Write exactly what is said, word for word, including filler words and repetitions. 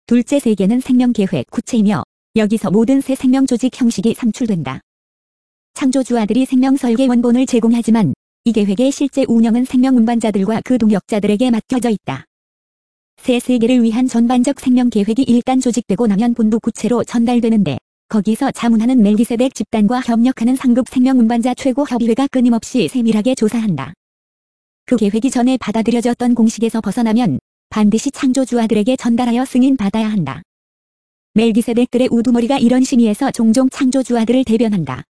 둘째 세계는 생명계획 구체이며 여기서 모든 새 생명조직 형식이 상출된다. 창조주와들이 생명설계 원본을 제공하지만 이 계획의 실제 운영은 생명운반자들과 그 동역자들에게 맡겨져 있다. 새 세계를 위한 전반적 생명계획이 일단 조직되고 나면 본부 구체로 전달되는데 거기서 자문하는 멜기세덱 집단과 협력하는 상급 생명운반자 최고협의회가 끊임없이 세밀하게 조사한다. 그 계획이 전에 받아들여졌던 공식에서 벗어나면 반드시 창조주와들에게 전달하여 승인받아야 한다. 멜기세덱들의 우두머리가 이런 심의에서 종종 창조주와들을 대변한다.